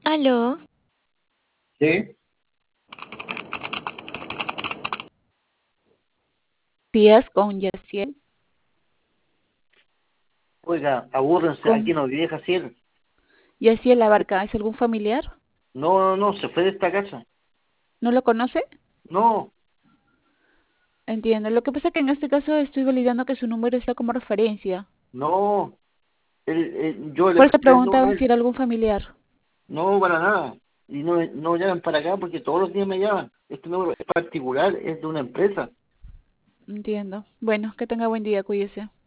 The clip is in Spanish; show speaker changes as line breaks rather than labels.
Aló,
Sí,
Días con Yaciel.
oiga, abúrrense,
Con
aquí no vive Jaciel.
Yaciel Abarca, ¿es algún familiar?
No, no, no, se fue de esta casa.
¿No lo conoce?
No,
Entiendo. Lo que pasa es que en este caso estoy validando que su número está como referencia.
no, yo le
Por eso
presté el número
preguntaba
a
si
él.
era algún familiar.
No, para nada. Y no, no llaman para acá porque todos los días me llaman. Este número es particular, es de una empresa.
Entiendo. Bueno, que tenga buen día, cuídese.